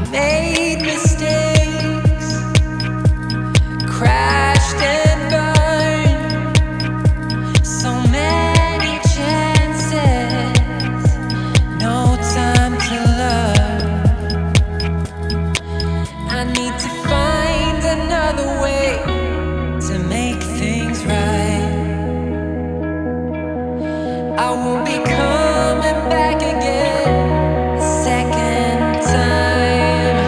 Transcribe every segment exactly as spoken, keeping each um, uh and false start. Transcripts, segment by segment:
made mistakes, crashed and burned, so many chances, no time to learn. I need to find another way to make things right. I won't be coming back again a second time.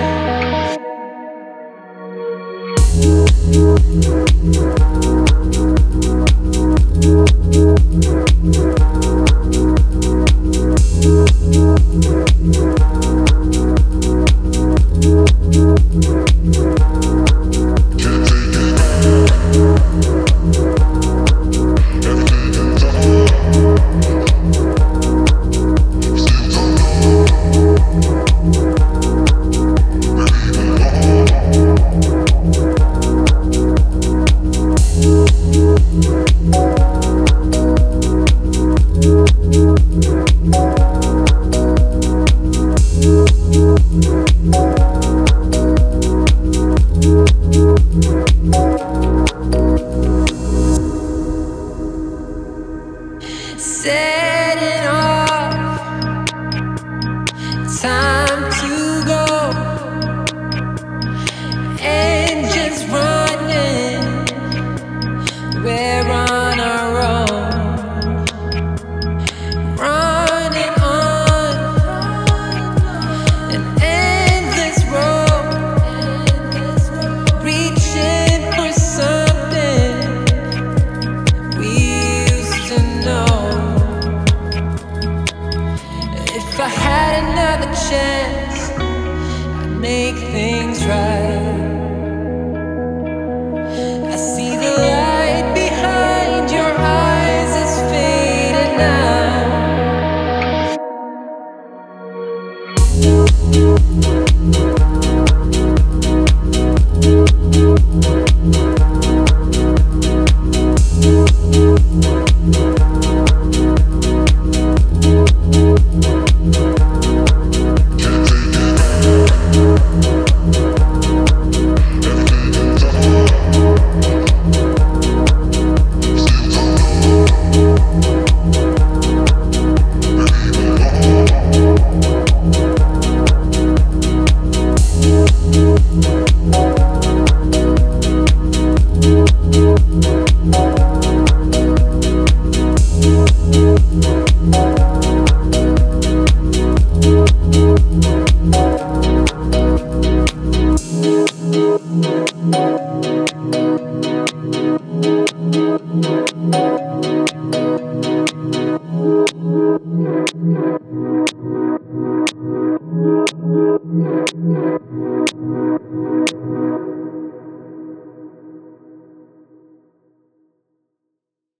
Setting off, time to go. Engines running, we're on our own. Running on an endless road, reaching for something we used to know. If I had another chance, I'd make things right. I see the light behind your eyes is fading now.